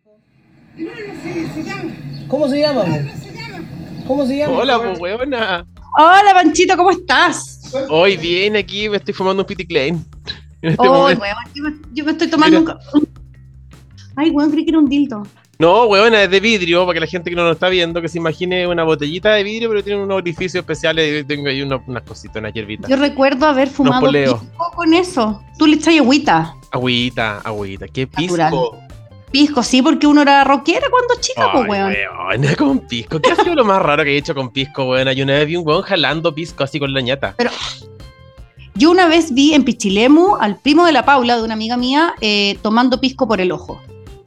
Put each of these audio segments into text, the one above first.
No, no sé, se llama. ¿Cómo se llama? No, no se llama. ¿Cómo se llama? Hola, pues, weona. Hola, Panchito, ¿cómo estás? Hoy bien, aquí me estoy fumando un Pity Klein. En este Oh, momento. weón, yo me estoy tomando Ay, weón, creí que era un dildo. No, weona, es de vidrio, para que la gente que no lo está viendo, que se imagine una botellita de vidrio, pero tiene unos orificios especiales. Tengo ahí unas cositas, unas hierbitas. Yo recuerdo haber fumado poleo. pisco con eso. Tú le echas agüita. Agüita. ¿Qué Natural. pisco? Pisco, sí, porque uno era rockera cuando chica, pues, weón. Weona, con pisco. ¿Qué ha sido lo más raro que he hecho con pisco, weona? Yo una vez vi un weón jalando pisco así con la ñata. Pero yo una vez vi en Pichilemu al primo de la Paula, de una amiga mía, tomando pisco por el ojo.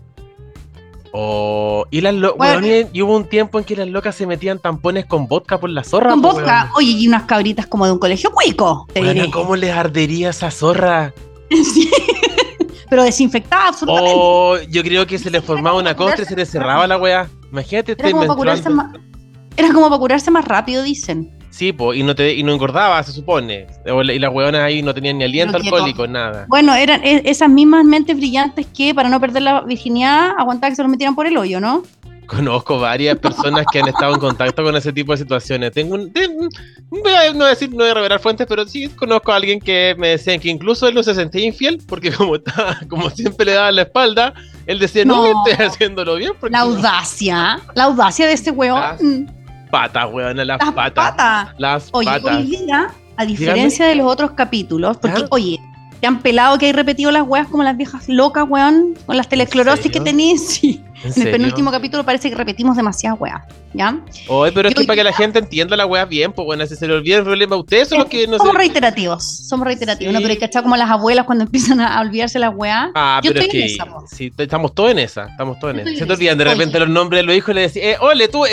Oh, y Bueno. y hubo un tiempo en que las locas se metían tampones con vodka por la zorra. Con po, vodka. weón. Oye, y unas cabritas como de un colegio cuico, te Weona, diré. ¿cómo les ardería esa zorra? Sí. Pero desinfectada absolutamente. Oh, yo creo que se le formaba una costra y se le cerraba la weá. Imagínate, Era como para curarse Era como para curarse más rápido, dicen. Sí, po, y no engordaba, se supone. Y las weonas ahí no tenían ni aliento Pero quieto. alcohólico, nada. Bueno, eran esas mismas mentes brillantes que para no perder la virginidad aguantaba que se los metieran por el hoyo, ¿no? Conozco varias personas que han estado en contacto con ese tipo de situaciones. No voy a revelar fuentes, pero sí conozco a alguien que me decían que incluso él no se sentía infiel, porque como siempre le daban la espalda, él decía, no, No. estoy haciéndolo bien. Porque La audacia de ese weón. patas, weona, las Las patas. patas. Las Oye, patas. hoy día, a diferencia de los otros capítulos, porque, ¿Ya? oye, te han pelado que hay repetido las weas como las viejas locas, weón, con las telesclerosis que serio? tenés. Sí. ¿En En el serio? penúltimo capítulo parece que repetimos demasiadas weas, ¿ya? Oye, pero es Yo que para que la diría- gente entienda la weá bien, pues bueno, si se le olvida el problema a ustedes, son los que no somos sé. reiterativos, Sí. ¿no? Pero hay que echar como las abuelas cuando empiezan a olvidarse las weas. Ah, Yo pero es estoy en que esa, po. sí, estamos todos en esa, estamos todos en Estoy esa. en Se te olvidan de esa. repente Oye. los nombres de los hijos y le decís, ole, tú,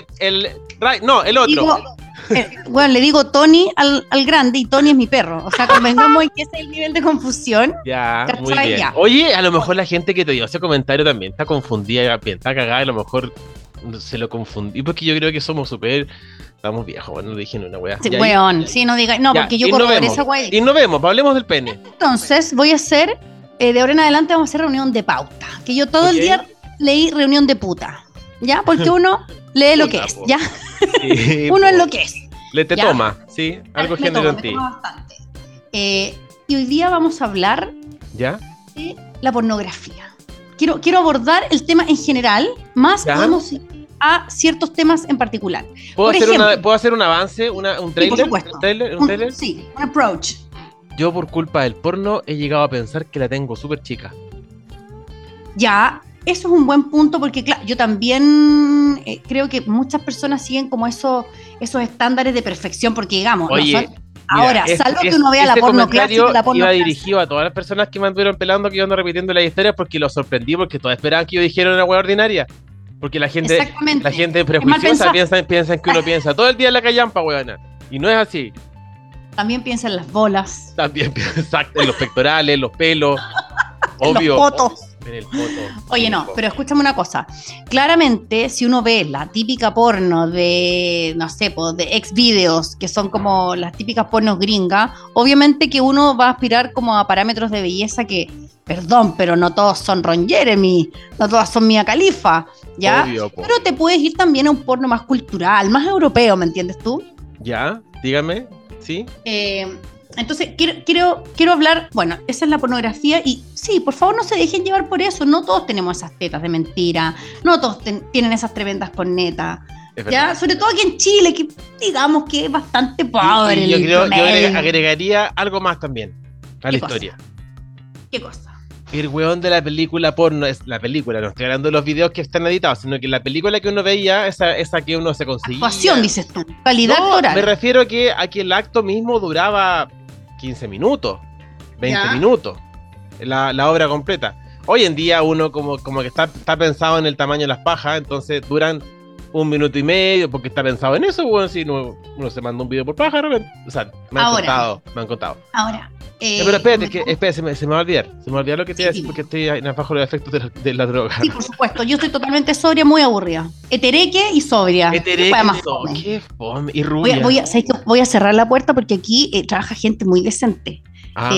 no, el otro. Digo, bueno, le digo Tony al grande y Tony es mi perro. O sea, convengamos en que ese es el nivel de confusión. Ya, muy ¿Cachai? bien. Ya. Oye, a lo mejor la gente que te dio ese comentario también está confundida, está cagada, y a lo mejor se lo confundí, porque yo creo que estamos viejos, bueno, no dije ni una wea. Sí, Ya, weón, sí, no diga, no, ya, porque yo innovemos. corroboré esa wea. Innovemos, hablemos del pene. Entonces, voy a hacer, de ahora en adelante vamos a hacer reunión de pauta. Que yo todo el Ok. día leí reunión de puta. ¿Ya? Porque uno lee lo Puta, que es, po. ¿ya? Sí, Uno es po. lo que es. Te Ya. toma, sí, algo Me género en toma, ti. me toma bastante. Y hoy día vamos a hablar ¿Ya? de la pornografía. Quiero abordar el tema en general, más ¿Ya? podemos ir a ciertos temas en particular. ¿Puedo Por hacer, ejemplo, ¿puedo hacer un avance, un por trailer? supuesto. ¿Un trailer? Sí, un approach. Yo por culpa del porno he llegado a pensar que la tengo súper chica. Ya, eso es un buen punto porque, claro, yo también creo que muchas personas siguen como esos estándares de perfección porque, digamos, Oye, no son- ahora, mira, salvo que uno vea la ese porno comentario clásica, la porno iba clásica. dirigido a todas las personas que me anduvieron pelando, que yo ando repitiendo las historias porque los sorprendí, porque todos esperaban que yo dijera una hueá ordinaria. Porque la gente Exactamente. prejuiciosa pensado. piensan que uno piensa todo el día en la callampa, weona. Y no es así. También piensa en las bolas, También piensa en los pectorales, los pelos. en Obvio. los potos. En el poto. Oye, no, pero escúchame una cosa. Claramente, si uno ve la típica porno de, no sé, de Xvideos, que son como las típicas pornos gringas, obviamente que uno va a aspirar como a parámetros de belleza que, perdón, pero no todos son Ron Jeremy, no todas son Mia Khalifa, ¿ya? Obvio, po. Pero te puedes ir también a un porno más cultural, más europeo, ¿me entiendes tú? ¿Ya? Dígame. ¿Sí? Entonces, quiero hablar, bueno, esa es la pornografía y sí, por favor no se dejen llevar por eso, no todos tenemos esas tetas de mentira, no todos tienen esas tremendas cornetas, Es ¿ya? verdad. Sobre todo aquí en Chile, que digamos que es bastante pobre. Y yo el creo, yo promedio. agregaría algo más también a la ¿Qué cosa? historia. ¿Qué cosa? El weón de la película porno, es la película, no estoy hablando de los videos que están editados, sino que la película que uno veía, esa que uno se conseguía. Actuación, dices tú, calidad No, actoral. me refiero a que el acto mismo duraba 15 minutos, 20 Ya. minutos, la obra completa. Hoy en día uno como que está pensado en el tamaño de las pajas, entonces duran 1 minuto y medio, porque está pensado en eso, weón, si uno se manda un video por paja, de repente. O sea, me han contado. Ahora, Pero espérate, se me va a olvidar. Se me va a olvidar lo que te iba a decir Sí. porque estoy bajo los efectos de la droga. sí, por supuesto, yo estoy totalmente sobria, muy aburrida. Etereque y sobria. Etereque, Qué más no, fome. qué fome. Y rubia. ¿Sabes qué? Voy a cerrar la puerta porque aquí trabaja gente muy decente. Ah,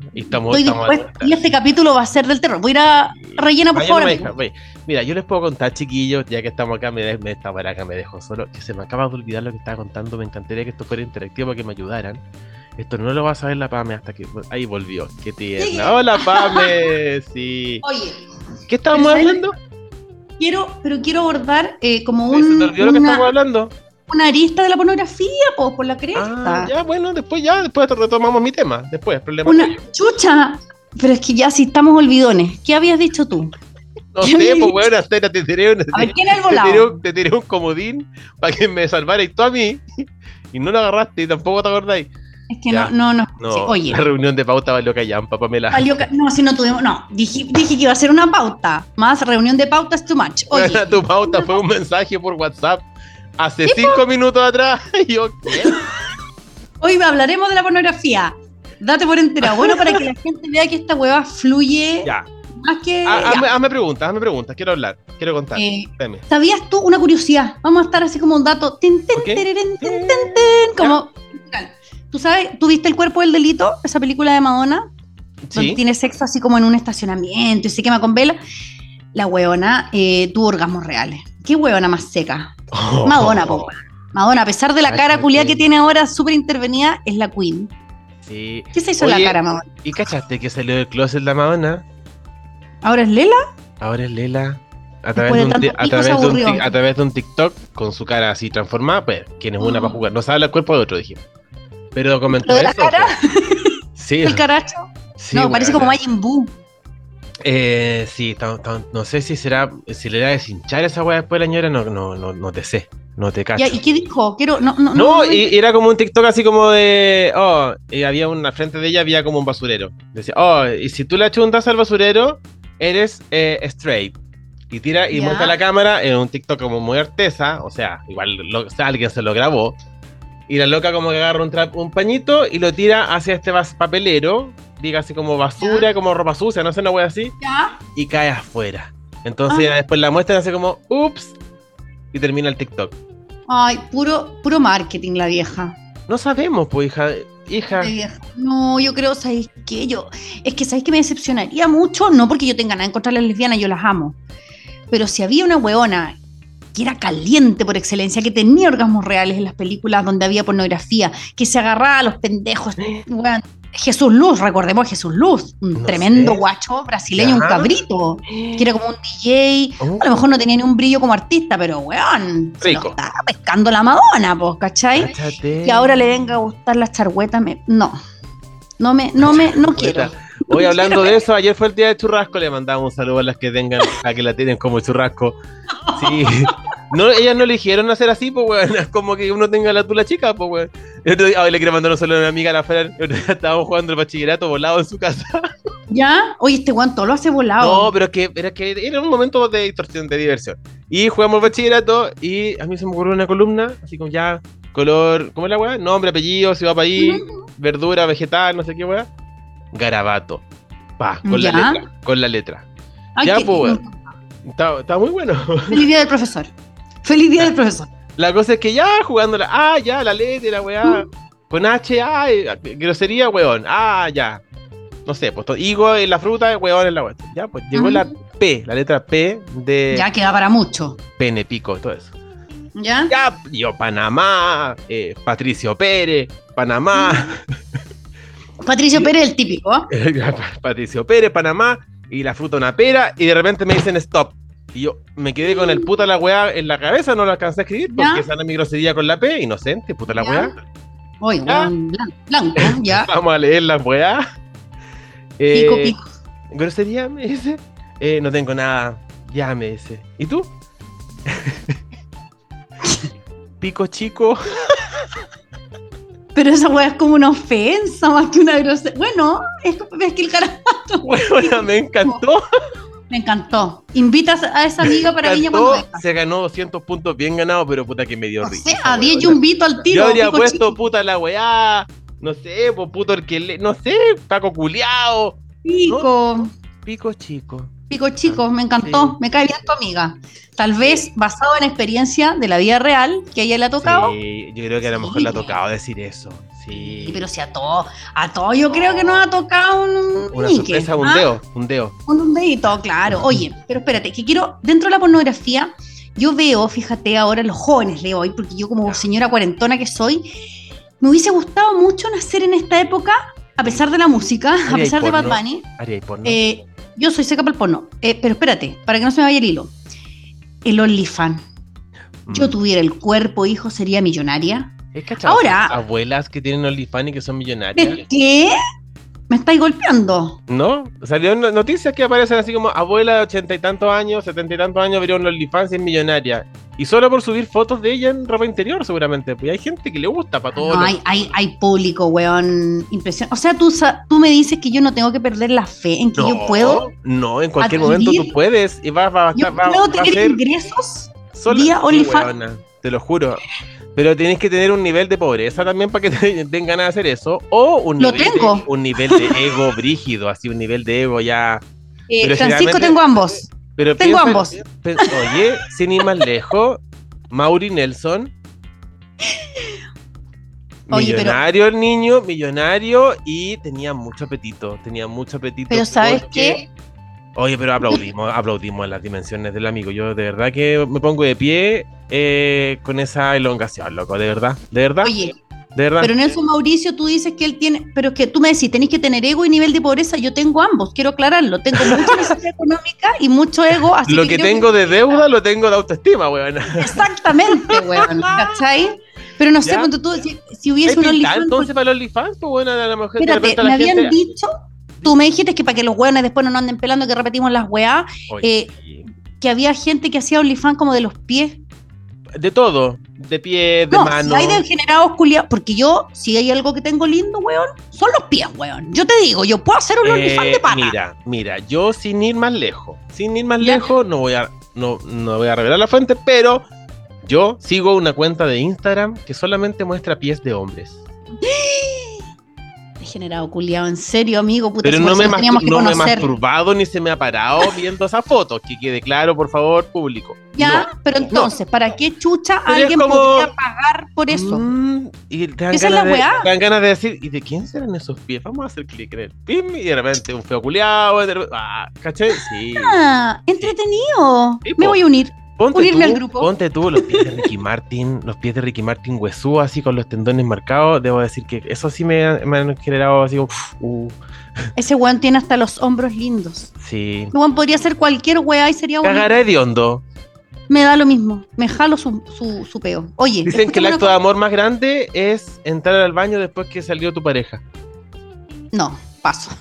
Y estamos dispuesta. Y este capítulo va a ser del terror. Voy a ir a rellena, por favor. Mira, yo les puedo contar, chiquillos, ya que estamos acá, esta acá me dejo solo, que se me acaba de olvidar lo que estaba contando. Me encantaría que esto fuera interactivo para que me ayudaran. Esto no lo va a saber la Pame hasta que... Ahí volvió. Qué tierna. Sí. Hola, Pame. Sí. Oye, ¿Qué estábamos hablando? Quiero abordar como ¿Se te olvidó lo que estábamos hablando? una arista de la pornografía, pues, por la cresta. Ya, bueno, después retomamos mi tema. Después, problema. Una chucha. Pero es que ya si estamos olvidones. ¿Qué habías dicho tú? No sé, pues, bueno, te tiré A ver, ¿quién es el volado? te tiré un comodín para que me salvarais tú a mí. Y no lo agarraste y tampoco te acordáis. Es que Ya. no. No, Sí, oye. la reunión de pauta valió callampa, Pamela. No, si no tuvimos. No, dije que iba a ser una pauta. Más reunión de pauta es too much. Oye. Bueno, tu pauta fue un mensaje por WhatsApp hace 5 minutos atrás. Y yo, ¿qué? Hoy hablaremos de la pornografía. Date por enterado. Bueno, para que la gente vea que esta hueva fluye Ya. más que. Hazme preguntas. Quiero hablar, quiero contar. Deme. ¿Sabías tú una curiosidad? Vamos a estar así como un dato. Ok. Como. ¿Tú sabes? ¿Tú viste El cuerpo del delito? Esa película de Madonna. Donde Sí. tiene sexo así como en un estacionamiento y se quema con vela. La huevona tuvo orgasmos reales. ¿Qué huevona más seca? Madonna, po. Madonna, a pesar de la cara Cállate. culiá que tiene ahora súper intervenida, es la queen. Sí. ¿Qué se hizo Oye, la cara, Madonna? ¿Y cachaste que salió del closet la Madonna? ¿Ahora es Lela? Ahora es Lela. A Después de tanto pico se aburrió. A través de un TikTok con su cara así transformada, pues, ¿quién es una para jugar? No sabe el cuerpo de otro, dijimos. Pero comentó ¿Lo de la eso. cara? pues. Sí. ¿El caracho? Sí, No, parece como bueno. Majin Buu. Sí, no sé si le da a deshinchar esa weá después de la ñora, no te sé, no te cacho. Ya, ¿y qué dijo? Y era como un TikTok así como de, y había una frente de ella, había como un basurero. Decía, y si tú le achuntas al basurero, eres straight. Y tira y Ya. muestra la cámara en un TikTok como muy artesa, o sea, igual alguien se lo grabó. Y la loca como que agarra un pañito y lo tira hacia este papelero, diga así como basura, como ropa sucia, no sé, una wea así, Ya. y cae afuera. Entonces ya después la muestran así como, ups, y termina el TikTok. Ay, puro marketing la vieja. No sabemos, pues, hija. La vieja. No, yo creo, ¿sabéis qué? Es que, ¿sabéis que me decepcionaría mucho? No porque yo tenga nada en contra de las lesbianas, yo las amo. Pero si había una hueona que era caliente por excelencia, que tenía orgasmos reales en las películas donde había pornografía, que se agarraba a los pendejos. Weón, Jesús Luz, recordemos a Jesús Luz, un No tremendo sé. guacho brasileño, un Ya. cabrito, que era como un DJ. Oh. A lo mejor no tenía ni un brillo como artista, pero weón, se lo Rico. estaba pescando la Madonna, pues, ¿cachai? Cáchate. Que ahora le venga a gustar las charguetas, no quiero. Hoy hablando de eso, ayer fue el día de churrasco, le mandamos un saludo a las que tengan, a que la tienen como churrasco. Sí. No, ellas no eligieron hacer así, pues, weón. Es como que uno tenga la tula chica, pues, weón. El otro día, hoy le quiero mandar un saludo a una amiga, a la Fran. El otro día estábamos jugando el bachillerato volado en su casa. ¿Ya? Oye, este weón todo lo hace volado. No, pero es que era un momento de distorsión, de diversión. Y jugamos el bachillerato y a mí se me ocurrió una columna, así como ya, color, ¿cómo es la weá? Nombre, apellido, ciudad, país, verdura, vegetal, no sé qué weá. Garabato. Pa, con Ya. la letra. Ay, Ya, qué- pues, weón. Está muy bueno. Feliz día del profesor. Feliz día del profesor. La cosa es que ya jugándola, ya, la letra, la weá. Con H, grosería, weón. Ya. No sé, pues higo en la fruta, weón en la weá. Ya, pues llegó la P, la letra P de Ya queda para mucho. pene, pico, todo eso. ¿Ya? Ya, yo, Panamá, Patricio Pérez, Panamá, Patricio Pérez, el típico. Patricio Pérez, Panamá, y la fruta una pera, y de repente me dicen stop. Y yo me quedé con el puta la weá en la cabeza, no lo alcancé a escribir, porque ¿Ya? esa era mi grosería con la P, inocente, puta la ¿Ya? weá. Oye, Ya. weón, blanco, ya. Vamos a leer la weá. Pico. Grosería, me dice. No tengo nada, ya me dice. ¿Y tú? Pico chico. Pero esa weá es como una ofensa más que una grosería. Bueno, es que el carajo. Bueno, me encantó. Me encantó. Invitas a esa amiga para Viña cuando Cantó, venga. se ganó 200 puntos bien ganados, pero puta que me dio No risa. sé, a 10 y weón. un vito al tiro. Yo habría pico puesto chico. puta la weá, no sé, puto no sé, Paco culiao. Pico. Pico chico. Pico chico, me encantó. Sí. Me cae bien tu amiga. Tal vez basado en experiencia de la vida real que a ella le ha tocado. Sí, yo creo que a lo mejor Sí. le ha tocado decir eso. Sí. Pero si a todo yo creo que nos ha tocado Una nique, sorpresa, un ¿ah? dedo. Un dedito, claro. Oye, pero espérate, que quiero, dentro de la pornografía, yo veo, fíjate ahora los jóvenes de hoy, porque yo como señora cuarentona que soy, me hubiese gustado mucho nacer en esta época, a pesar de la música, a pesar de Bad Bunny. Haría porno. Yo soy seca para el porno. Pero espérate, para que no se me vaya el hilo. El OnlyFans. Yo tuviera el cuerpo, hijo, sería millonaria. ¿Es cachado? Ahora- Abuelas que tienen OnlyFans y que son millonarias. ¿Qué? ¿Me estáis golpeando? ¿No? Salió noticias que aparecen así como abuela de 80 y tantos años, 70 y tantos años, abrió un OnlyFans y es millonaria. Y solo por subir fotos de ella en ropa interior, seguramente. Pues hay gente que le gusta para todo. No, hay público, weón. Impresionante. O sea, tú me dices que yo no tengo que perder la fe en que yo puedo. No, en cualquier adquirir- momento tú puedes. Y va Yo puedo tener ingresos vía Sí, OnlyFans. weona, te lo juro. Pero tienes que tener un nivel de pobreza también para que te den ganas de hacer eso. O un Lo nivel, tengo. un nivel de ego brígido, así un nivel de ego ya. Pero Francisco, generalmente- tengo ambos. Pero Tengo ambos. Oye, sin ir más lejos, Mauri Nelson. Oye, Millonario el niño, millonario y tenía mucho apetito. Pero ¿sabes porque- qué? Oye, pero aplaudimos en las dimensiones del amigo. Yo de verdad que me pongo de pie con esa elongación, loco, de verdad. Oye, De verdad. pero Nelson Mauricio, tú dices que él tiene, pero es que tú me decís, tenéis que tener ego y nivel de pobreza. Yo tengo ambos, quiero aclararlo. Tengo mucha necesidad económica y mucho ego. Así Lo que creo tengo de deuda lo tengo de autoestima, weón. Exactamente, weón. ¿Cachai? Pero no sé, Ya. cuando tú, si hubiese un OnlyFans. Entonces para los OnlyFans, pues bueno, a la mujer de Espérate, repente a me la habían gente... dicho, tú me dijiste que para que los weones después no nos anden pelando que repetimos las weá, Oye, que había gente que hacía OnlyFans como de los pies. de todo, de pie, de No, mano. si hay degenerados culiados, porque yo, si hay algo que tengo lindo, weón, son los pies, weón. Yo te digo, yo puedo hacer un OnlyFans de pana. Mira, yo sin ir más lejos, Ya. no voy a revelar la fuente, pero yo sigo una cuenta de Instagram que solamente muestra pies de hombres. Degenerado culiado, en serio, amigo, puta, Pero si no por me, eso nos teníamos que no me he conocer. masturbado ni se me ha parado viendo esa foto. Que quede claro, por favor, público. Ya, No. pero entonces, ¿para qué chucha Pero es alguien como- podría pagar por eso? Y te dan, Esa es ganas la weá. te dan ganas de decir, ¿y de quién serán esos pies? Vamos a hacer clic en el pim y de repente un feo culiado. ¿Cachai? Sí. Ah, entretenido. Sí, Me po. voy a unir. Unirme al grupo. Ponte tú los pies de Ricky Martin, huesú, así con los tendones marcados. Debo decir que eso sí me han generado así como, Ese weón tiene hasta los hombros lindos. sí. El weón podría ser cualquier weá y sería bonito. Cagará hediondo. Me da lo mismo. Me jalo su peo. Oye, Dicen que el escúchame acto una de amor más grande es entrar al baño después que salió tu pareja. No, paso.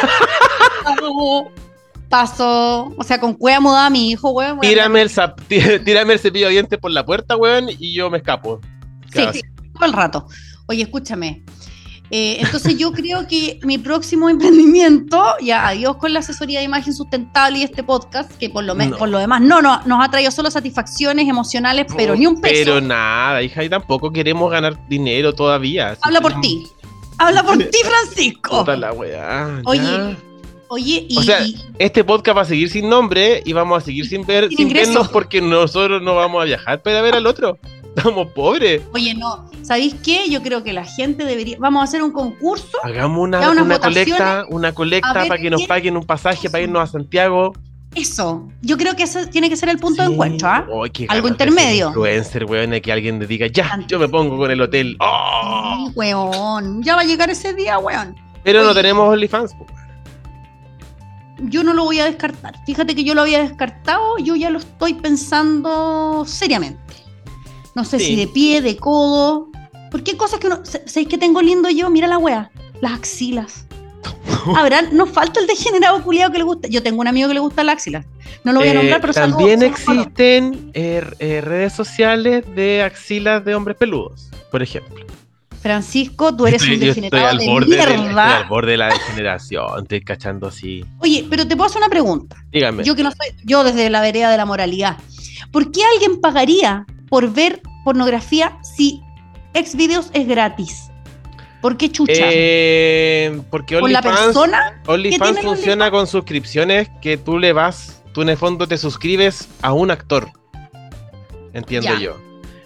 Paso. O sea, con cueva mudada a mi hijo, weón. Tírame el cepillo de dientes por la puerta, weón, y yo me escapo. Sí, todo el rato. Oye, escúchame. Entonces yo creo que mi próximo emprendimiento, ya adiós con la asesoría de imagen sustentable y este podcast, que por lo demás no nos ha traído solo satisfacciones emocionales, pero ni un peso. Pero nada, hija, y tampoco queremos ganar dinero todavía. Habla por ti. Habla por ti, Francisco. Puta la weá. Oye, ya. Oye, O sea, este podcast va a seguir sin nombre y vamos a seguir sin ingreso. vernos porque nosotros no vamos a viajar para ver al otro. Estamos pobres. Oye, no, ¿sabéis qué? Yo creo que la gente debería, vamos a hacer un concurso. Hagamos Ya, unas una votaciones. colecta A ver para que nos quién- paguen un pasaje para irnos a Santiago. Eso, yo creo que eso tiene que ser el punto de Sí. encuentro, ¿ah? Ay, qué Algo ganas de ser intermedio. influencer, weón, que alguien le diga, ya, yo me pongo con el hotel. ¡Oh! Ay, weón, ya va a llegar ese día, weón. Pero no Oye. tenemos OnlyFans. po. Yo no lo voy a descartar. Fíjate que yo lo había descartado, yo ya lo estoy pensando seriamente. No sé Sí. si de pie, de codo. Porque hay cosas que uno. ¿Sabéis qué tengo lindo yo? Mira la wea. Las axilas. Habrá, nos falta el degenerado culiado que le gusta. Yo tengo un amigo que le gusta las axilas. No lo voy a nombrar, pero también saludos, saludos. existen redes sociales de axilas de hombres peludos, por ejemplo. Francisco, tú eres un Yo estoy degenerado al de borde estoy al mierda. borde de la degeneración, estoy cachando así. Oye, pero te puedo hacer una pregunta. Dígame. Yo que no soy, yo desde la vereda de la moralidad. ¿Por qué alguien pagaría por ver pornografía si Xvideos es gratis? ¿Por qué chucha? Porque ¿Por la OnlyFans, persona? OnlyFans tiene el funciona con suscripciones que tú en el fondo te suscribes a un actor. Entiendo Ya. yo.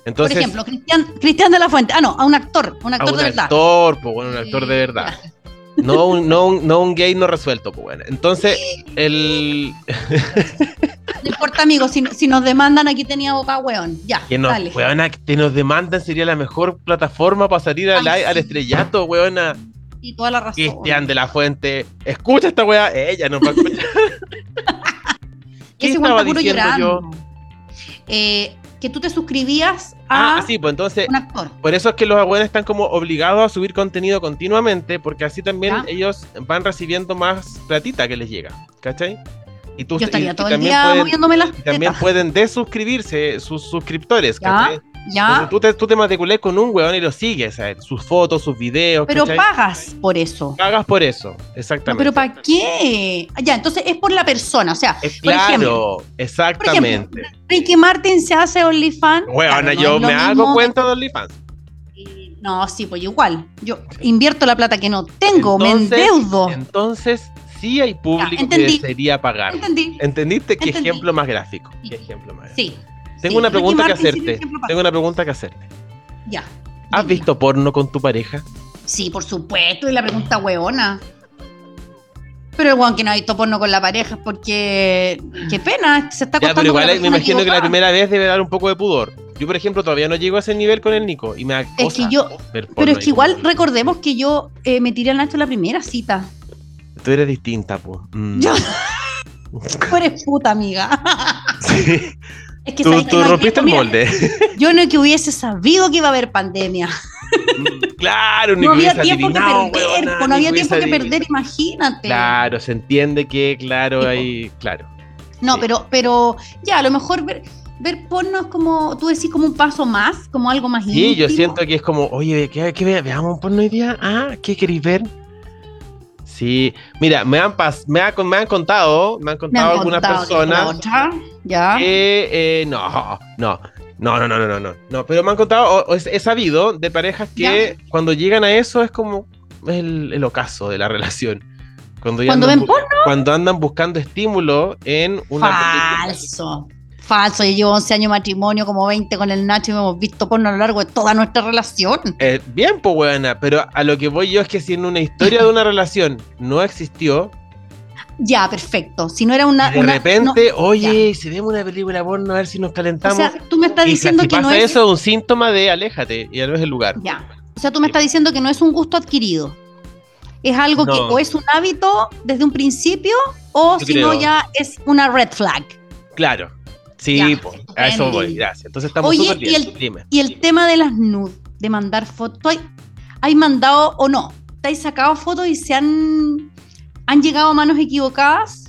Entonces, Por ejemplo, Cristian de la Fuente. Ah, no, a un actor a un de verdad. actor, pues bueno, un actor de verdad. No un gay no resuelto, pues bueno. Entonces, No importa, amigo, si nos demandan, aquí tenía boca, weón. Ya, dale. Weona, que nos demandan sería la mejor plataforma para salir al estrellato, weona. Y toda la razón. Cristian de la Fuente, escucha esta weá, ella no va a escuchar. ¿Qué Ese estaba puro diciendo yo? llorando. Que tú te suscribías a Sí, pues entonces, un actor. por eso es que los abuelos están como obligados a subir contenido continuamente, porque así también ¿Ya? ellos van recibiendo más platita que les llega, ¿cachai? Y tú, Yo estaría y todo el también día moviéndome las y también tetas. pueden desuscribirse sus suscriptores, ¿cachai? Ya, Entonces, tú te matriculés con un weón y lo sigues, ¿sabes? Sus fotos, sus videos, pero ¿cachai? pagas por eso. Pagas por eso, No, exactamente. pero ¿para qué? Ya, entonces es por la persona, o sea, por ejemplo, Exactamente. Ricky Martin se hace OnlyFans. Weona, claro, no yo es lo me hago mismo cuenta de OnlyFans. No, sí, pues igual. Yo invierto la plata que no tengo, me endeudo. Entonces, sí hay público Ya, entendí. que desearía pagar. ¿Entendí? ¿Entendiste? ¿Qué Entendí. ejemplo más gráfico? Sí. ¿Qué ejemplo más gráfico? Sí. Tengo sí, una Ricky pregunta que Martin sí hacerte. tiene ejemplo para- Tengo una pregunta que hacerte. Ya. ¿Has dímela. visto porno con tu pareja? Sí, por supuesto, y la pregunta hueona. Pero el weón que no ha visto porno con la pareja es porque. Qué pena, se está Ya, acostando pero con la igual me persona imagino que la equivocada. primera vez debe dar un poco de pudor. Yo, por ejemplo, todavía no llego a ese nivel con el Nico y me da Es que cosa yo. ver porno Pero es ahí que igual como- recordemos que yo me tiré al Nacho la primera cita. Tú eres distinta, pues. Yo. Tú eres puta, amiga. Sí. Es que Tú ¿sabes qué? No, rompiste el mira, molde. Yo no que hubiese sabido que iba a haber pandemia. Claro, No hubiese había tiempo que adivinado, perder, weona, pues, no ni había hubiese tiempo que adivinado. perder, imagínate. Claro, se entiende que, claro, Sí, ahí, claro. No, Sí. pero ya, a lo mejor ver porno es como, tú decís, como un paso más, como algo más Sí, yo íntimo. siento que es como, oye, veamos un porno hoy día? ¿Qué queréis ver? Sí, mira, me han contado Me han algunas contado, dijo la personas otra, ya. que no, pero me han contado, he sabido de parejas que cuando llegan a eso es como el ocaso de la relación. Cuando ¿Cuando ven porno? Cuando andan buscando estímulo en una película. Falso, yo llevo 11 años de matrimonio, como 20 con el Nacho y hemos visto porno a lo largo de toda nuestra relación. Bien, pues buena, pero a lo que voy yo es que si en una historia de una relación no existió, Ya, perfecto. Si no era una. de repente, no, oye, si vemos una película porno a ver si nos o calentamos. sea, tú me estás y diciendo si que pasa no es. eso, es un síntoma de aléjate y ya no es el lugar. Ya. O sea, tú me estás diciendo que no es un gusto adquirido. Es algo que No. o es un hábito desde un principio, o Yo si no, creo. ya es una red flag. Claro. Sí, Ya, pues, a eso voy, entendí. gracias. Entonces estamos Oye, súper bien. Dime. Y el tema de las nudes, de mandar fotos. ¿Tú hay mandado o no? ¿Te has sacado fotos y se han llegado a manos equivocadas?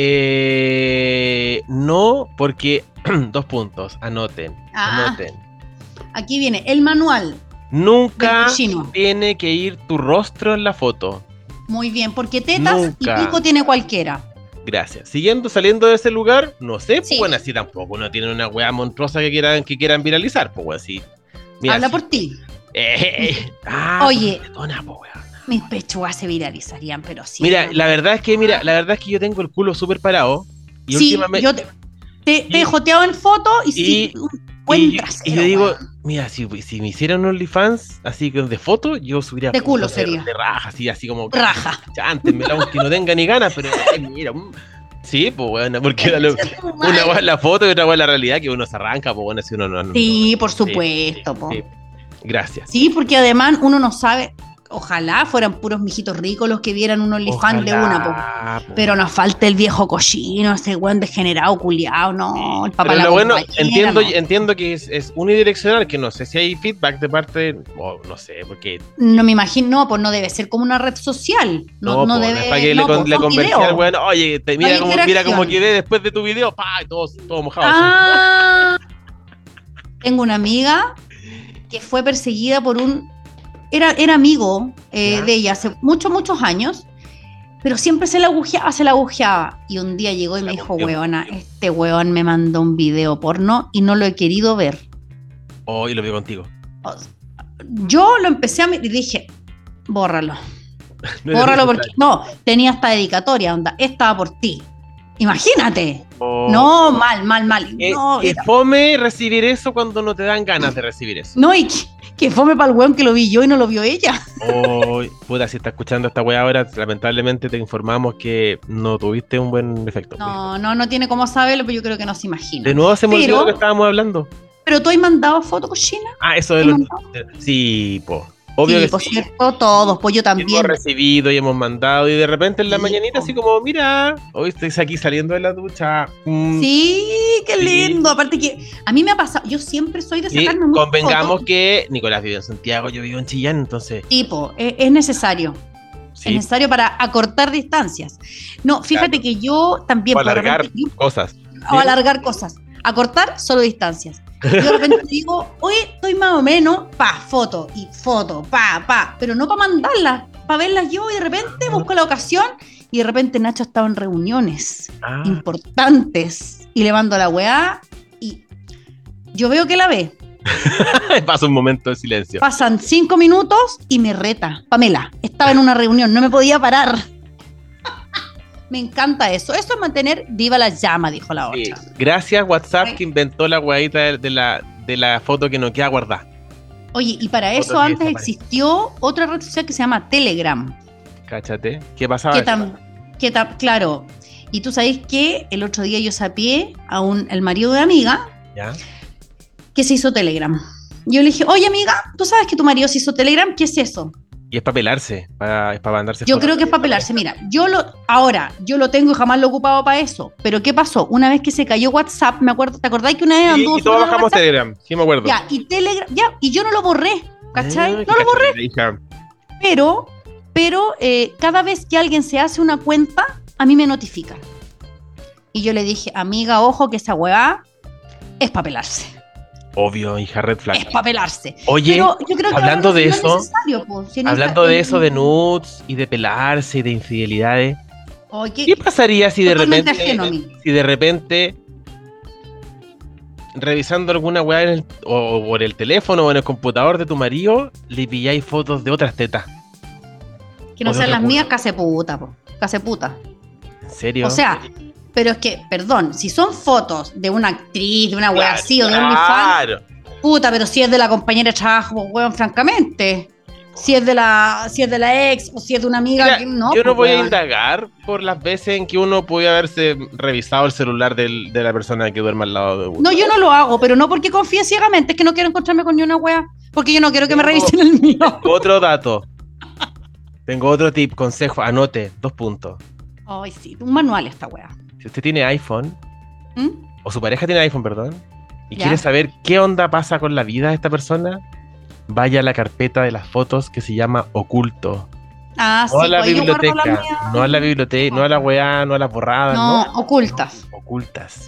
No, porque 2 puntos, anoten. Aquí viene el manual Nunca del cochino. tiene que ir tu rostro en la foto. Muy bien, porque tetas Nunca. y pico tiene cualquiera. Gracias. Saliendo de ese lugar, no sé, pues Sí. bueno, así tampoco uno tiene una weá monstruosa que quieran viralizar, pues bueno, así. Mira, Habla sí. por ti. pues, Oye. tetona, pues, weón. Mis pechugas se viralizarían, pero sí. Mira, la verdad es que yo tengo el culo súper parado. Y Sí, últimamente. yo te he joteado en foto y sí, un buen y trasero, yo digo, weón. mira, si me hicieran OnlyFans así que de foto, yo subiría De culo fotos sería. de raja, así como Raja. chántenmela, aunque no tenga ni ganas, pero ay, mira, sí, pues bueno, porque una Madre. weá es la foto y otra weá es la realidad que uno se arranca, pues bueno, si uno no. Sí, por supuesto, po. sí. Gracias. Sí, porque además uno no sabe, ojalá fueran puros mijitos ricos los que vieran un OnlyFans de una, po. Pero nos falta el viejo cochino, ese weón degenerado, culiao, no, el papá Pero la lo bueno, compañera, no. entiendo que es unidireccional, que no sé si hay feedback de parte, o no sé, porque No me imagino, no, pues no debe ser como una red social. No, po, debe es para que no, pues, le son conversé videos. al weón, oye, No hay mira interacción. cómo quedé después de tu video, y todo mojado. Ah, tengo una amiga que fue perseguida por era amigo ¿Ya? de ella hace muchos años, pero siempre se la agujeaba. Y un día llegó y Se me la dijo, cumplió. weona, este weón me mandó un video porno y no lo he querido ver. Oh, y lo veo contigo. Yo lo empecé a mirar y dije, bórralo. No era Bórralo porque necesario. no, tenía esta dedicatoria, onda, estaba por ti. Imagínate. No, mal. No, Que fome recibir eso cuando no te dan ganas de recibir eso. no, y que fome para el weón que lo vi yo y no lo vio ella. Oh, puta, si estás escuchando esta weá ahora, lamentablemente te informamos que no tuviste un buen efecto. No tiene cómo saberlo, pero yo creo que no se imagina. De nuevo se me olvidó Pero- lo que estábamos hablando. Pero tú has mandado fotos cochina. Ah, eso de ¿Te los... mandado? Sí, po. Obvio Sí, que por sí. cierto, todos, pues yo también. Hemos recibido y hemos mandado y de repente en la Sí, mañanita po. así como, mira, hoy estoy aquí saliendo de la ducha. Sí, qué Sí. lindo. Aparte que a mí me ha pasado, yo siempre soy de Y sacarme muchas convengamos fotos. que Nicolás vive en Santiago, yo vivo en Chillán, entonces Tipo, es necesario. sí, Es necesario para acortar distancias. No, fíjate Claro. que yo también o de alargar repente- cosas. o alargar cosas. Acortar solo distancias. Yo de repente digo, oye, estoy más o menos, foto, pero no para mandarlas, para verlas yo y de repente busco la ocasión y de repente Nacho estaba en reuniones Ah, importantes y le mando la weá y yo veo que la ve. pasa un momento de silencio. Pasan 5 minutos y me reta. Pamela, estaba en una reunión, no me podía parar. Me encanta eso. Eso es mantener viva la llama, dijo la Sí, otra. gracias WhatsApp que inventó la weadita de la foto que no queda guardada. Oye, y para Fotos eso que antes desaparecen. existió otra red social que se llama Telegram. Cáchate. ¿Qué pasaba? Claro. Y tú sabes que el otro día yo sapié el marido de una amiga ¿Ya? que se hizo Telegram. Yo le dije, oye amiga, ¿tú sabes que tu marido se hizo Telegram? ¿Qué es eso? Y es para pelarse, es para mandarse Yo fotos. creo que es para pelarse. Mira, yo lo tengo y jamás lo he ocupado para eso. Pero ¿qué pasó? Una vez que se cayó WhatsApp, me acuerdo, ¿te acordás que una vez Sí, anduvo y todos subiendo bajamos WhatsApp? Telegram, sí me acuerdo. Ya, y Telegram, ya, y yo no lo borré, ¿cachai? Ah, No lo borré. qué hija. Pero cada vez que alguien se hace una cuenta, a mí me notifican. Y yo le dije, amiga, ojo que esa weá es para pelarse. Obvio, hija, red flag. Es para pelarse. Oye, Pero yo creo que hablando ahora de no es eso, necesario, po. Si en hablando esta- de eso, de nudes y de pelarse y de infidelidades, Oye, ¿qué pasaría si de totalmente repente, ajeno a mí. revisando alguna weá o por el teléfono o en el computador de tu marido, le pilláis fotos de otras tetas? Que no o de sean otra las puta. mías, caseputa, po. Caseputa. ¿En serio? O sea, pero es que, perdón, si son fotos de una actriz, de una wea así o de OnlyFans, claro. puta, pero si es de la compañera de trabajo, pues, weón, francamente. Si es de la ex o si es de una amiga, Mira, que no. yo no pues, voy a weón. indagar por las veces en que uno puede haberse revisado el celular de la persona que duerme al lado de uno. No, yo no lo hago, pero no porque confíe ciegamente, es que no quiero encontrarme con ni una wea, porque yo no quiero que me Tengo- revisen el mío. Otro dato. Tengo otro tip, consejo, anote, 2 puntos. Ay, sí, un manual esta wea. Si usted tiene iPhone, ¿Mm? o su pareja tiene iPhone, perdón, y Ya. quiere saber qué onda pasa con la vida de esta persona, vaya a la carpeta de las fotos que se llama oculto. Ah, No a sí, la pues yo guardo biblioteca, la mía. no a la biblioteca, no a la weá, no a las borradas, No, no. ocultas. Ocultas.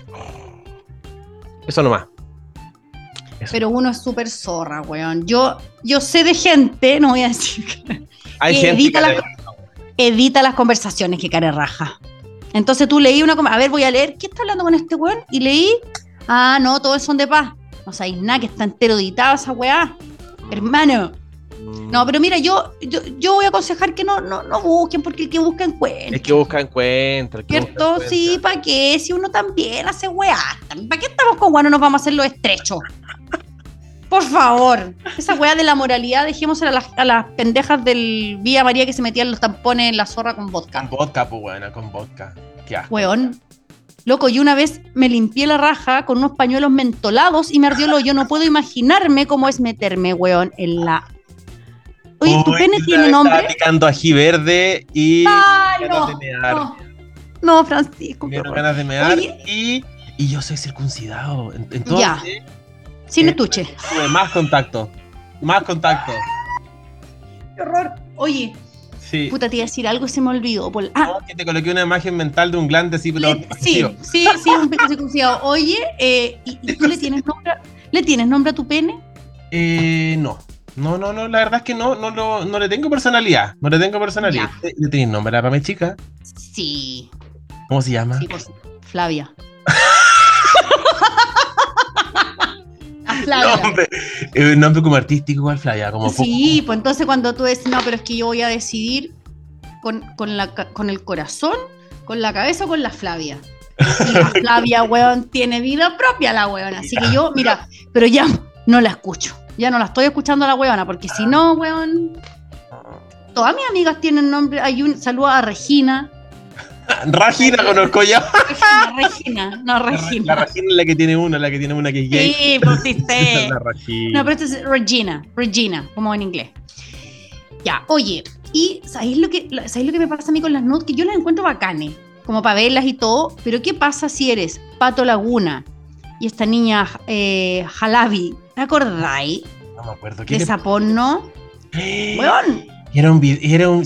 Eso nomás. Eso. Pero uno es súper zorra, weón. Yo sé de gente, no voy a decir que Hay que gente que edita las conversaciones, que care raja. Entonces tú leí a ver, voy a leer, ¿qué está hablando con este weón? Y leí, no, todos son de paz. No sabéis nada, que está entero editado esa weá. Hermano. No, pero mira, yo voy a aconsejar que no busquen, porque el que busca encuentra. el que busca encuentra. el que busca ¿Cierto? encuentra. Sí, ¿para qué? Si uno también hace weá. ¿Para qué estamos con weá? No nos vamos a hacer lo estrecho. Por favor. Esa weá de la moralidad, dejémosela a las pendejas del Vía María que se metían los tampones en la zorra con vodka. Con vodka, pues buena, con vodka. ¿Qué asco. Weón. Loco, yo una vez me limpié la raja con unos pañuelos mentolados y me ardió el hoyo. No puedo imaginarme cómo es meterme, weón, en la... Oye, ¿tu Uy, pene yo tiene estaba nombre? picando ají verde y Ay, ganas no, de mear. no, Francisco. Me qué dieron horror. ganas de mear Oye. y yo soy circuncidado. Entonces, Ya. Sin estuche. tuve más contacto. Más contacto. Qué horror. Oye, Sí. puta, te iba a decir algo y se me olvidó. No, que te coloqué una imagen mental de un glande así, pero. Sí, un pico circuncidado. Oye, ¿y tú le tienes nombre a tu pene? No. No, la verdad es que no le tengo personalidad. No le tengo personalidad. ¿Le tienes nombre para mi chica? Sí. ¿Cómo se llama? Sí, pues, Flavia. A Flavia. Nombre, un nombre como artístico igual, Flavia, como Sí, pues entonces cuando tú decís, no, pero es que yo voy a decidir con el corazón, con la cabeza o con la Flavia. Y la Flavia, weón, tiene vida propia la weona. Así que yo, mira, pero ya no la escucho. Ya no la estoy escuchando a la weona, porque si no, weón. Todas mis amigas tienen nombre. Hay un saludo a Regina. Regina conozco ya. Regina. La Regina es la que tiene una que es gay. Sí, pues sí, sé. La Regina. No, pero esta es Regina, como en inglés. Ya, oye, y ¿sabéis lo que me pasa a mí con las nudes? Que yo las encuentro bacanes, como para verlas y todo, pero ¿qué pasa si eres Pato Laguna y esta niña Jalabi? ¿Te acordáis No me acuerdo. de esa porno? Weón, Era un video,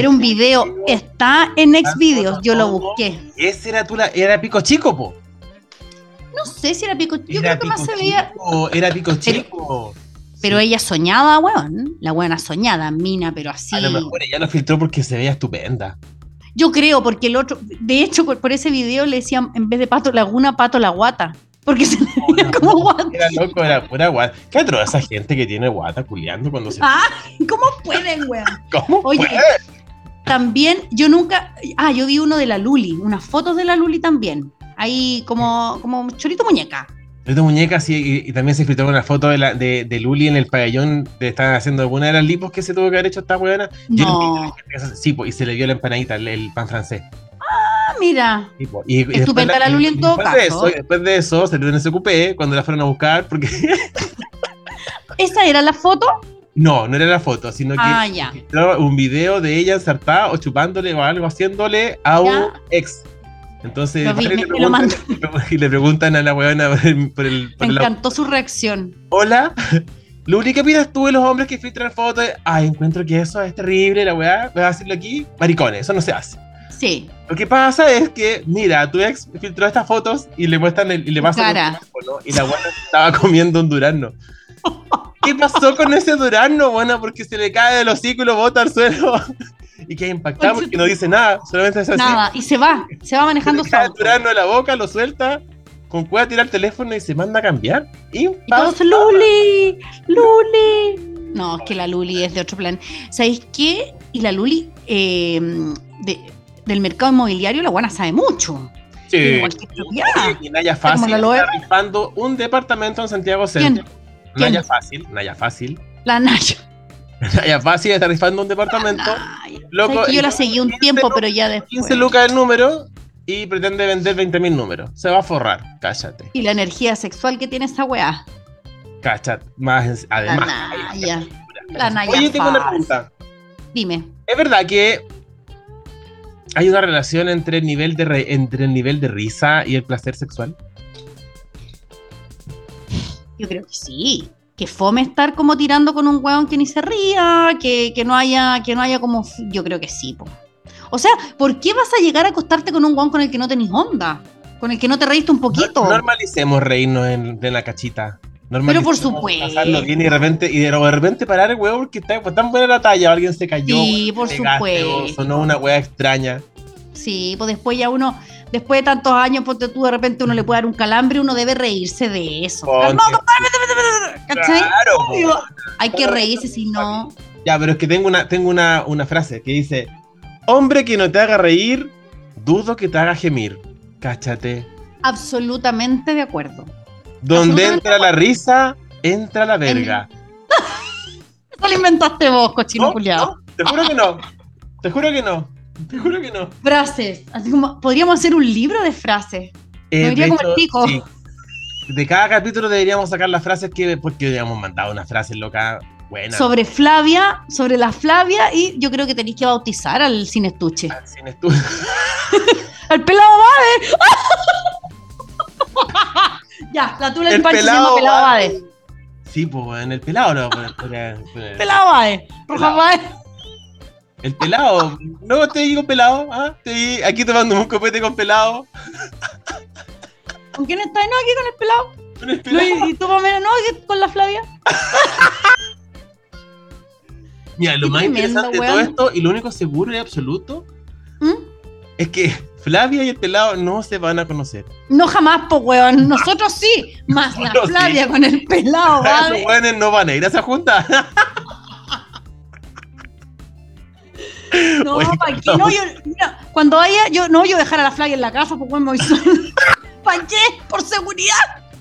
está en Xvideos, yo lo busqué. Ese era Pico Chico, po. No sé si era Pico, yo Era creo que más Pico se veía, Chico, era Pico Chico. pero Sí. ella soñada, weón, la weona soñada, mina, pero así. A lo mejor ella lo filtró porque se veía estupenda. Yo creo, porque el otro, de hecho, por ese video le decían, en vez de Pato Laguna, Pato la Guata, porque se le veía como guata. Era loco, era pura guata. ¿Qué atroz esa gente que tiene guata culiando cuando se... Ah, ¿cómo pueden, weón? ¿Cómo Oye, puede? también, yo vi uno de la Luli, unas fotos de la Luli también, ahí como chorito muñeca. Esta muñeca, sí, y también se filtró una foto de Luli en el pabellón, estaban haciendo alguna de las lipos que se tuvo que haber hecho esta weona. No. Sí, po, y se le vio la empanadita, el pan francés. Ah, mira, Sí, po, y estupenda la Luli en todo caso. Después de eso, se le SQP cuando la fueron a buscar, porque... ¿Esa era la foto? No era la foto, sino que Ya. filtró un video de ella ensartada o chupándole o algo, haciéndole a un Ya. ex. Entonces, Lo vi, y me lo mandó. le preguntan a la weona por Me el encantó su reacción. hola, Luli, ¿qué opinas tú de los hombres que filtran fotos? Ay, encuentro que eso es terrible, la weá, voy a decirlo aquí, maricones, eso no se hace. Sí. Lo que pasa es que, mira, tu ex filtró estas fotos y le muestran y le pasan Cara. el teléfono y la weá estaba comiendo un durazno. ¿Qué pasó con ese durazno? Bueno, porque se le cae del hocico y lo bota al suelo y queda impactado porque no dice nada, solamente es así. Nada, y se va manejando Se le su cae el auto. durazno de la boca, lo suelta, con cueva tira el teléfono y se manda a cambiar. Y todos, Luli. No, es que la Luli es de otro plan. ¿Sabéis qué? Y la Luli del mercado inmobiliario, la buena sabe mucho. Sí. Igual que propiedad. Y Naya Como Fácil la Loe. está rifando un departamento en Santiago Centro. ¿Quién? Naya Fácil. La Naya. Naya Fácil está rifando un departamento. Ay, Loco, ¿sabes que yo y la seguí un 15 tiempo, lucas, pero ya después. 15 lucas el número y pretende vender 20.000 números. Se va a forrar, cállate. Y la energía sexual que tiene esa weá. Cállate. Más, además. La Naya. La Naya Oye, tengo una Fácil. pregunta. Dime. ¿Es verdad que hay una relación entre el nivel de risa y el placer sexual? Yo creo que sí. Que fome estar como tirando con un weón que ni se ría, que no haya como... Yo creo que sí, po. O sea, ¿por qué vas a llegar a acostarte con un weón con el que no tenés onda? Con el que no te reíste un poquito. Normalicemos reírnos de la cachita. Pero por supuesto. Pasarlo bien y de repente parar el huevo porque está tan buena la talla, alguien se cayó. Sí, por pegaste, o supuesto. sonó una hueá extraña. Sí, pues después ya uno, después de tantos años, ponte tú, de repente uno le puede dar un calambre, uno debe reírse de eso. Ponte. No, compadre, ¿cachai? Claro, po. Digo, hay que reírse, si no... Ya, pero es que tengo una frase que dice: hombre que no te haga reír, dudo que te haga gemir. Cáchate. Absolutamente de acuerdo. Donde Absolutamente entra la risa, entra la verga. Eso lo inventaste vos, cochino ¿No? culiado. ¿No? Te juro que no. Te juro que no. Te juro que no. Frases. Así como, podríamos hacer un libro de frases. Me iría De como el pico. sí. De cada capítulo deberíamos sacar las frases porque habíamos mandado unas frases locas buenas. Sobre Flavia, sobre la Flavia, y yo creo que tenéis que bautizar al Sin Estuche. Al Sin Estuche. ¡El pelado Bade! Ya, la tula del El Pancho se llama pelado pelado Bade. Bade. Sí, pues en el pelado no. Pelado Bade. Roja Bade. El pelado. No te digo pelado. ¿Ah? Aquí tomando un copete con pelado. ¿Con quién estás? No, aquí con el pelado. Con el No, pelado. y tú más o menos, no, aquí con la Flavia. Mira, lo Qué más tremendo, interesante de todo weón. esto y lo único seguro y absoluto ¿Mm? es que Flavia y el pelado no se van a conocer. No jamás, po, weón. Nosotros sí. Más la Nosotros sí. Flavia con el pelado, Esos Bade. jóvenes no van a ir a esa junta. No, Oye, ¿para qué? No, mira, cuando haya, yo dejar a la Flavia en la casa, pues bueno, me voy sola. ¿Para qué? Por seguridad.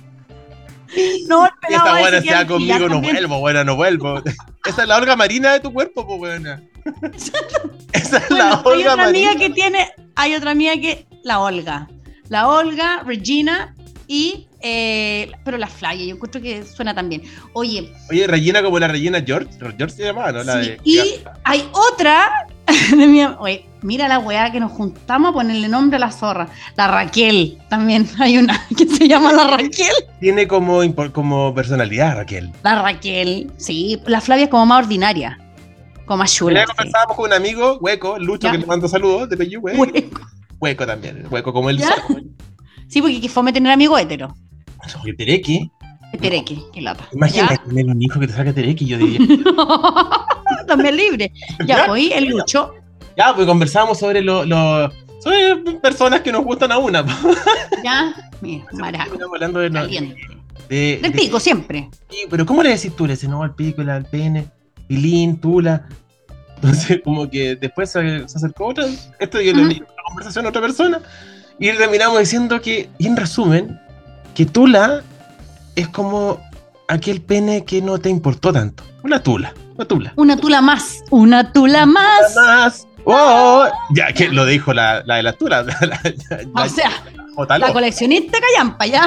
No, el Si pelado esta va a buena decir sea que conmigo, ya no también. vuelvo, buena, no vuelvo. Esa es la Olga Marina de tu cuerpo, pues buena. Esa es la Bueno, hay Olga otra amiga Marina. que tiene, hay otra amiga que, la Olga, Regina y, pero la Flavia, yo encuentro que suena también. Oye, Oye, Regina como la Regina George. George se llamaba, ¿no? La sí, de... y hay otra oye, mira la weá que nos juntamos a ponerle nombre a la zorra. La Raquel, también hay una que se llama la Raquel. Tiene como personalidad, Raquel. La Raquel, sí, la Flavia es como más ordinaria, como más chula. Ya conversábamos con un amigo, Hueco, Lucho, Ya. que le mando saludos de Peyú, Sí. Hueco también, Hueco como el ¿Ya? zorro. Sí, porque que fome tener amigo hetero. Oye, Terequi, Tereque, qué lata. imagínate ¿Ya? tener un hijo que te saque Terequi, yo diría. También libre. Ya, pues ahí el Lucho. Ya, pues conversábamos sobre sobre personas que nos gustan a una. Ya, mira, maraco. Estamos hablando de, Caliente. de- Del de- pico, siempre. Sí, pero ¿cómo le decís tú? Le decís, no, al pico, al pene, pilín, tula. Entonces, como que después se acercó otra, esto yo le leí una conversación a otra persona, y terminamos diciendo que, y en resumen, que tula es como aquel pene que no te importó tanto. Una tula. Una tula más. Una tula más. Más. ¡Oh! Ya que lo dijo la de las tulas. O sea, Jotalo. la coleccionista callampa, ya.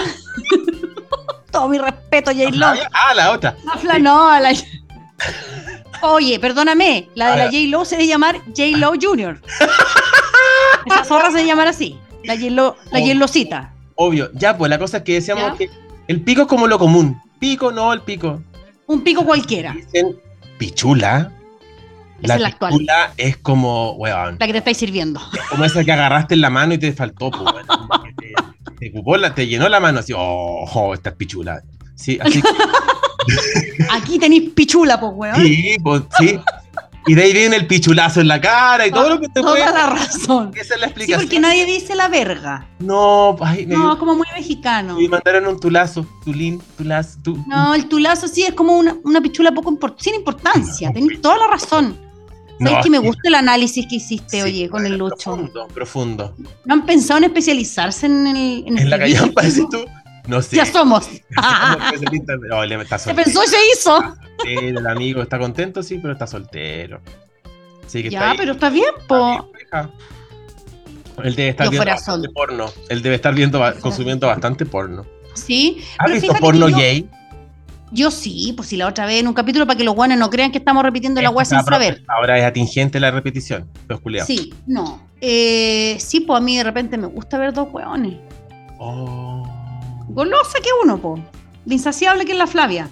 Todo mi respeto, J-Lo. La otra. No, la... Oye, perdóname, la de la Ah, ya. J-Lo se debe llamar J-Lo Jr. Esa zorra se debe llamar así. La J-Locita. Obvio. Ya, pues la cosa es que decíamos ¿Ya? que el pico es como lo común. Pico, no, el pico. Un pico cualquiera. Dicen pichula. Esa es la actual. pichula es como, weón, La que te estáis sirviendo. como esa que agarraste en la mano y te faltó, pues, weón. Como que te ocupó te llenó la mano así, esta es pichula. Sí, así que, Aquí tenéis pichula, pues, weón. sí, pues, sí. Y de ahí viene el pichulazo en la cara y todo lo que te puede. Toda la razón. Esa es la Sí, explicación. porque nadie dice la verga. No, ay, No, como muy mexicano. me mandaron un tulazo, tulín, tulazo, No, el tulazo sí es como una pichula poco sin importancia. No. Tenés toda la razón. ¿Sabes No, que me sí, gusta el análisis que hiciste, sí, oye, con el Lucho? Profundo. ¿No han pensado en especializarse en el En la escribir? callampa, decís tú. No sé. Ya somos. Somos especialistas, no, le está Se soltero. pensó y se hizo. El amigo está contento, sí, pero está soltero. Sí, que está Ya, ahí. pero está bien, po. Él debe estar Yo viendo fuera bastante sol. porno. Él debe estar consumiendo bastante porno. Sí. ¿Has Pero visto fíjate porno que yo- gay? Yo sí, pues sí, la otra vez en un capítulo para que los guanes no crean que estamos repitiendo la weá sin saber. Ahora es atingente la repetición. Los culiados. Sí, no. Sí, pues a mí de repente me gusta ver dos weones. Oh. Golosa que uno, po. La insaciable que es la Flavia.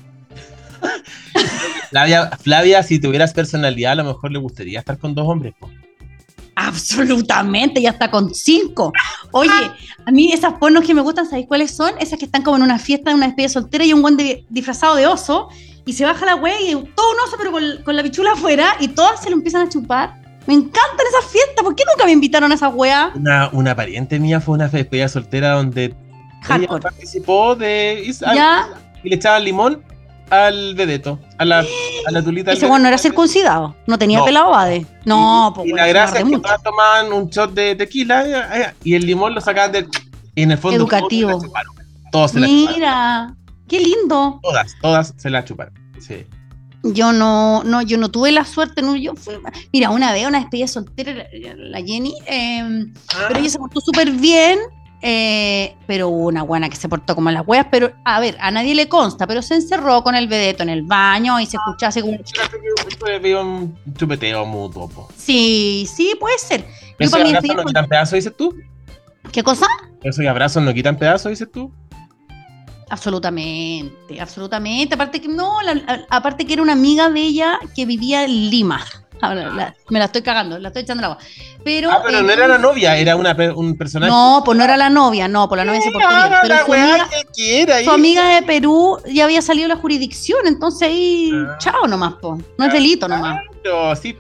Flavia, si tuvieras personalidad, a lo mejor le gustaría estar con dos hombres. Po. Absolutamente, ya está con 5. Oye, a mí esas pornos que me gustan, ¿sabéis cuáles son? Esas que están como en una fiesta, en una despedida soltera y un buen disfrazado de oso y se baja la wea y todo un oso pero con la pichula afuera y todas se lo empiezan a chupar. Me encantan esas fiestas, ¿por qué nunca me invitaron a esa wea? Una pariente mía fue una despedida soltera donde ella Hardcore. participó Ya, y le echaban limón al vedeto, a la tulita. ese bueno no era circuncidado, no tenía No. pelado bade. No, pues Y bueno, la gracia es que mucho. todas tomaban un shot de tequila y el limón lo sacaban y en el fondo Educativo. todos se la chuparon. Mira, qué lindo. Todas se la chuparon. Sí. Yo no tuve la suerte, no, yo fui, mira, una vez una despedida soltera, la Jenny, pero ella se portó súper bien, pero hubo una guana que se portó como las weas, pero a ver, a nadie le consta, pero se encerró con el vedeto en el baño y se escuchaba así como, Veo un chupeteo mutuo. Po. sí, puede ser. Yo Besos para y mi abrazos despedida no quitan pedazos, dices tú. ¿Qué cosa? Besos y abrazos no quitan pedazos, dices tú. Absolutamente. Aparte que aparte que era una amiga de ella que vivía en Lima. Ahora, me la estoy cagando, la estoy echando al agua. Pero Pero no era la novia, era un personaje. no, pues no era la novia, no, pues la novia se portó bien. Haga Pero la weá que quiera. su amiga de Perú ya había salido de la jurisdicción, entonces ahí, chao nomás, po. No es delito nomás. Claro, sí,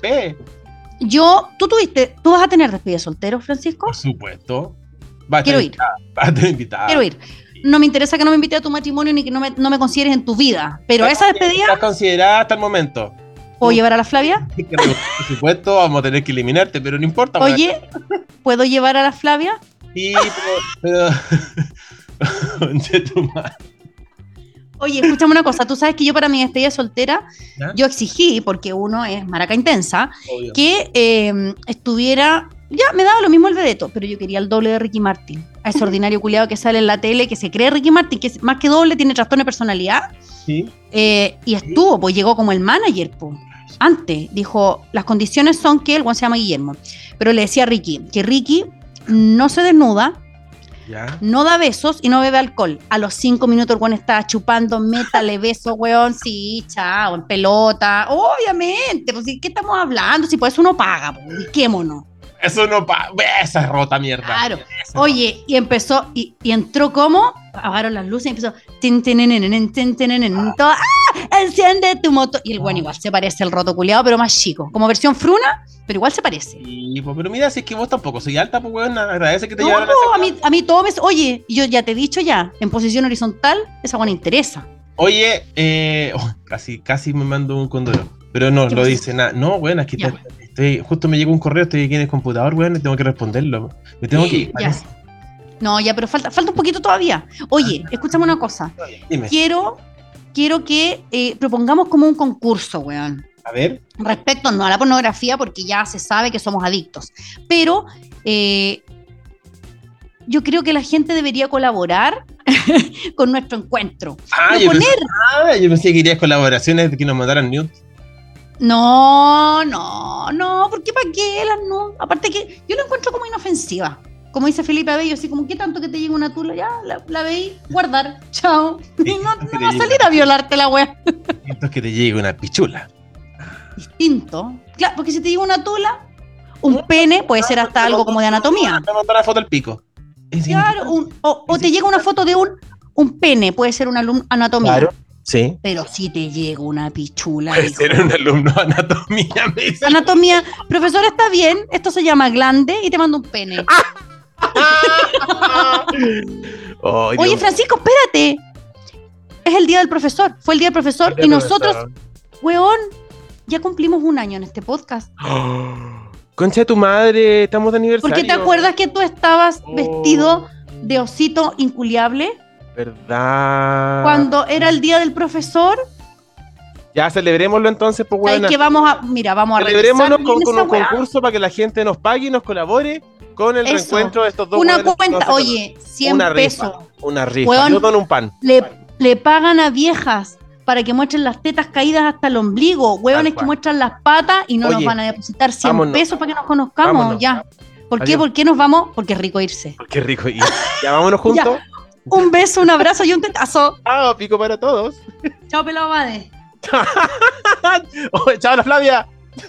¿Tú vas a tener despedida de soltero, Francisco? Por supuesto. Va a Quiero estar ir. invitada, va a estar invitada. Quiero ir. No me interesa que no me invites a tu matrimonio ni que no me consideres en tu vida, pero esa despedida, ¿Estás considerada hasta el momento? ¿Puedo llevar a la Flavia? Por supuesto, vamos a tener que eliminarte, pero no importa. Oye, ¿puedo llevar a la Flavia? Sí, pero... Conche tu madre. Oye, escúchame una cosa, tú sabes que yo para mi despedida soltera, ¿Ya? yo exigí, porque uno es maraca intensa, Obvio. que estuviera, ya me daba lo mismo el vedeto, pero yo quería el doble de Ricky Martin, a ese ordinario culiado que sale en la tele, que se cree Ricky Martin, que es más que doble, tiene trastorno de personalidad, Sí. y estuvo, pues llegó como el manager, pues. Antes, dijo, las condiciones son que el weón se llama Guillermo, pero le decía a Ricky, que Ricky no se desnuda, Ya. no da besos y no bebe alcohol. A los 5 minutos el weón estaba chupando, métale beso, weón, sí, chao, en pelota. Obviamente, pues, ¿qué estamos hablando? Si por eso uno paga, pues, ubiquémonos. Eso no pasa. Esa es rota mierda. Claro. Esa Oye, y empezó, y entró como, apagaron las luces y empezó, tin, tinenenen, tin, tinenenen, todo, ¡ah! Enciende tu moto. Y el weón igual se parece al roto culiado, pero más chico. Como versión fruna, pero igual se parece. Sí, pues, pero mira, si es que vos tampoco soy alta, pues weón, agradece que te No, llevaron a mí todo me... Oye, yo ya te he dicho ya, en posición horizontal, esa buena interesa. Oye, casi me mando un condoro, pero no, ¿Qué lo pasó? dice nada. No, weón, aquí Ya. justo me llegó un correo, estoy aquí en el computador, weón, y tengo que responderlo. Me tengo que ir, Ya. parece. No, ya, pero falta un poquito todavía. Oye, escúchame una cosa. Dime, Quiero que propongamos como un concurso, weón. a ver. Respecto no a la pornografía, porque ya se sabe que somos adictos. Pero yo creo que la gente debería colaborar con nuestro encuentro. Proponer. Yo pensé que irías colaboraciones de que nos mandaran nudes. No, porque ¿para qué las no? Aparte que yo lo encuentro como inofensiva. Como dice Felipe Abello, así como, ¿qué tanto que te llega una tula? Ya, la veí, guardar, chao. Sí, No que te va a llegue salir una a violarte la wea. Esto es que te llegue una pichula. Distinto. Claro, porque si te llega una tula, un pene puede ser hasta algo como de anatomía. Me mandó la foto al pico. Claro, o te llega una foto de un pene, puede ser una anatomía. Claro. Sí. Pero si te llega una pichula. Puede hijo. ser un alumno de anatomía, me dice. Anatomía, profesor, está bien, esto se llama glande y te mando un pene. Ay, Oye, Dios. Francisco, espérate. Es el día del profesor, fue el día del profesor y nosotros, weón, ya cumplimos un año en este podcast. Concha de tu madre, estamos de aniversario. ¿Por qué te acuerdas que tú estabas Oh. vestido de osito inculiable ¿Verdad? cuando era el día del profesor? Ya celebrémoslo entonces, pues ¿Sabes buena. que vamos a revisar Celebrémonos bien con esa un weá? concurso para que la gente nos pague y nos colabore con el Eso. reencuentro de estos dos Una hueones que cuenta, no se oye, 100 Una pesos. rifa. Una rifa. Weón. Yo dono un pan. Le pagan a viejas para que muestren las tetas caídas hasta el ombligo. Hueones que cual. muestran las patas y no Oye, nos van a depositar 100 vámonos. pesos para que nos conozcamos. Vámonos. Ya. ¿Por qué? Adiós. ¿Por qué nos vamos? Porque es rico irse. Qué rico. Y ya vámonos juntos. Un beso, un abrazo y un tetazo. Ah, pico para todos. Chao, pelado Made. Oh, chao, la Flavia.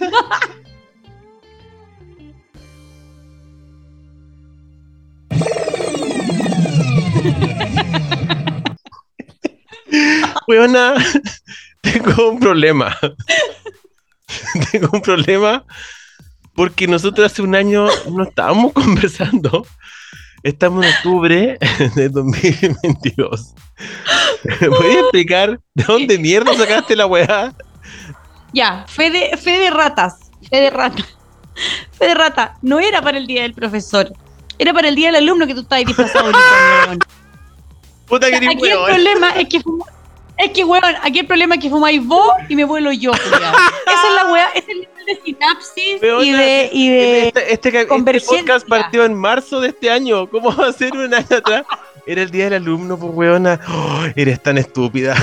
Weona, tengo un problema. Tengo un problema porque nosotros hace un año no estábamos conversando. Estamos en octubre de 2022. ¿Me podías explicar de dónde mierda sacaste la weá? Ya, fe de ratas. Fe de rata. Fe de rata. No era para el día del profesor. Era para el día del alumno que tú estabas disfrazado de unicornio. Puta que eres Aquí el weón. problema es que, weón, aquí el problema es que fumáis vos y me vuelo yo, culiao. Esa es la weá, es el nivel de sinapsis Weona, y de Este convergencia. podcast partió en marzo de este año. ¿Cómo va a ser un año atrás? Era el día del alumno, pues weona. Oh, eres tan estúpida.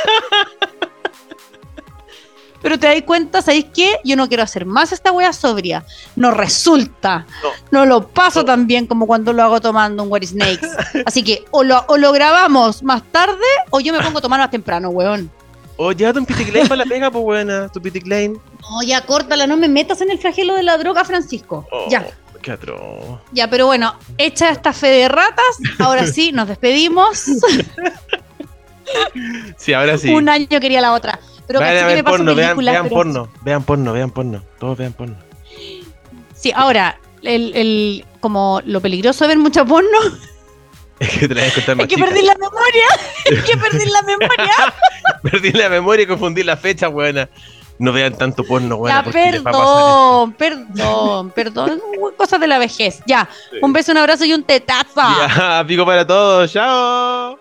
Pero te das cuenta, ¿sabéis qué? Yo no quiero hacer más esta weá sobria. No resulta. No lo paso tan bien como cuando lo hago tomando un What is Snakes. Así que o lo grabamos más tarde o yo me pongo a tomar más temprano, weón. Oh, llévate un piticlane para la pega, pues weona. Tu piticlane. No, ya córtala, no me metas en el flagelo de la droga, Francisco. Oh, Ya. Qué atroz. Ya, pero bueno, hecha esta fe de ratas, ahora sí, nos despedimos. Sí, ahora sí. Un año quería la otra. Pero Vayan a caché que ver me paso porno, vean películas, pero- vean porno. Todos vean porno. Sí, ahora, como lo peligroso de ver mucho porno, Es que te la voy a contar es más que chica. perdí la memoria. Es que perdí la memoria. Perdí la memoria y confundí la fecha, weona. No vean tanto porno, weón. Ya, perdón. Cosas de la vejez. Ya, un beso, un abrazo y un tetazo. Ya, pico para todos. Chao.